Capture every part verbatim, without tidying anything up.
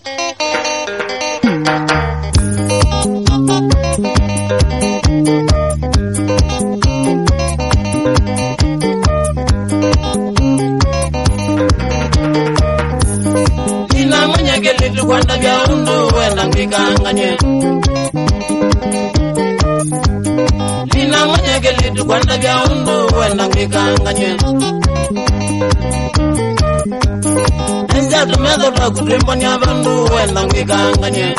Ina mwenye gelitu kwanda vya undu wenda ngikanganye. Ina mwenye gelitu kwanda vya undu wenda ngikanganye. Nja tumezo la kutimbo ni abandu wenda ngikanganye.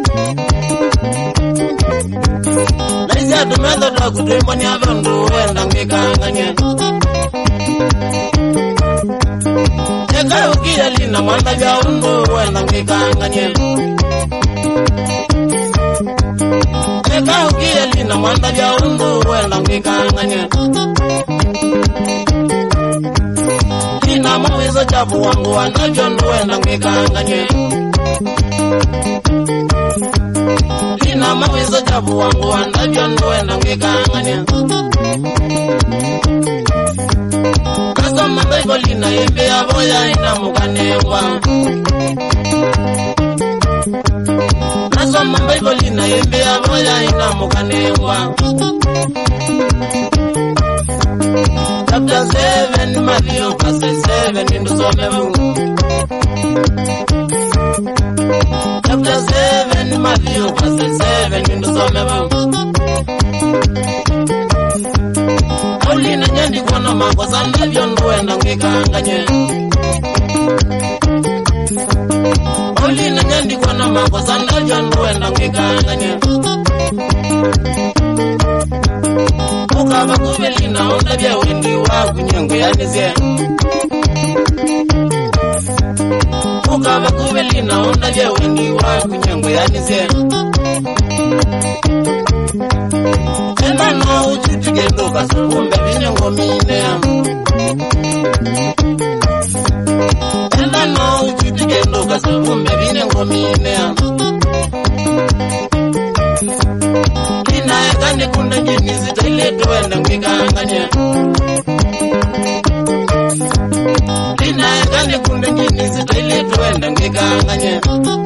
Nja tumezo la kutimbo ni abandu wenda ngikanganye. Eka ukia lina mwanda vya undu wenda ngikanganye. Eka ukia lina mwanda vya undu wenda ngikanganye. Lina mawizo chapu wangu wanavyo ndu wenda ngikanganye. Lina mawizo chapu wangu wanavyo ndu wenda ngikanganye. Kasoma Bible lina imbe ya boya ina mukanewa. Kasoma Bible lina imbe ya boya ina mukanewa. Chapter seven, Matthew verse seven, into Somevu. Chapter seven, Matthew verse seven, into Somevu. Only na nyandi kwa na makosa ndivyo nduwenda ngikanganye. Only na nyandi kwa na makosa ndivyo nduwenda ngikanganye. Ukava kubeli na onda vya wendi wa kunyengu ya nize. Ukava kubeli na onda vya wendi wa kunyengu ya nize. Enda na uchutige ndoka sukumbe vinyengo minea. Enda na uchutige ndoka sukumbe vinyengo minea. Lina eka ni kunde njini zita ile tuwenda ngikanganye. Lina eka ni kunde njini zita ile tuwenda ngikanganye.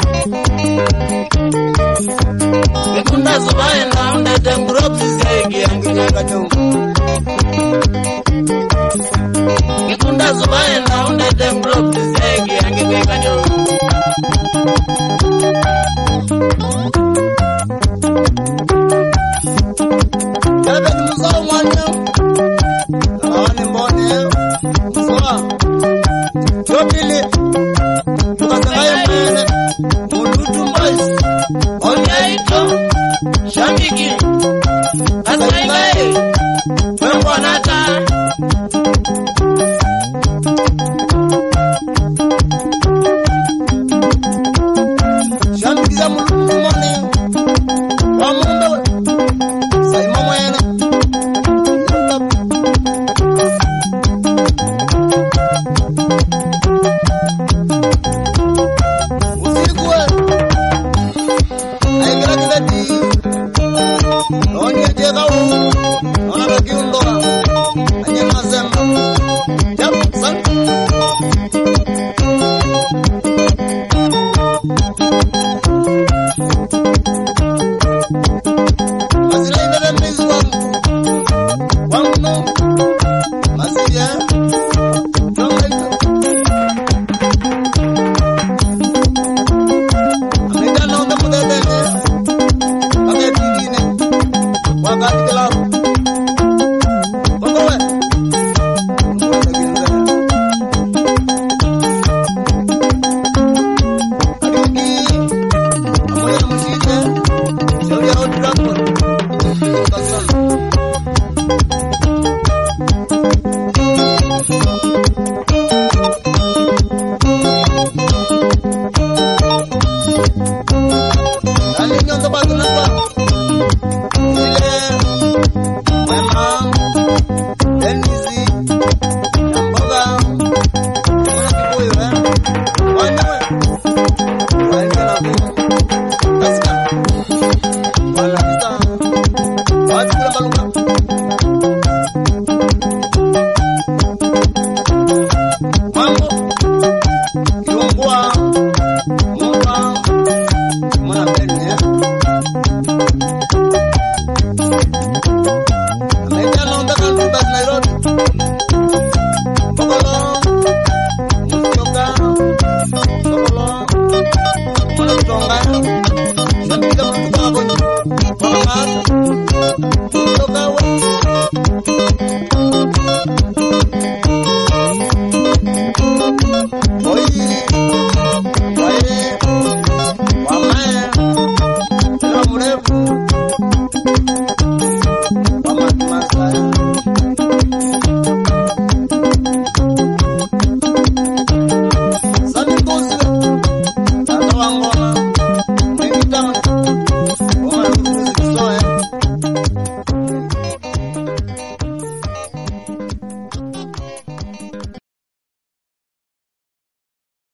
Kunda zubaye na unde temburopi zegi ya ngikanganye. Kunda zubaye na unde temburopi zegi ya ngikanganye. Jada kumuza umanya Awani mbone Msoa Jopili Tukasanaye mwene Mulutu mbois Onyaito Shambiki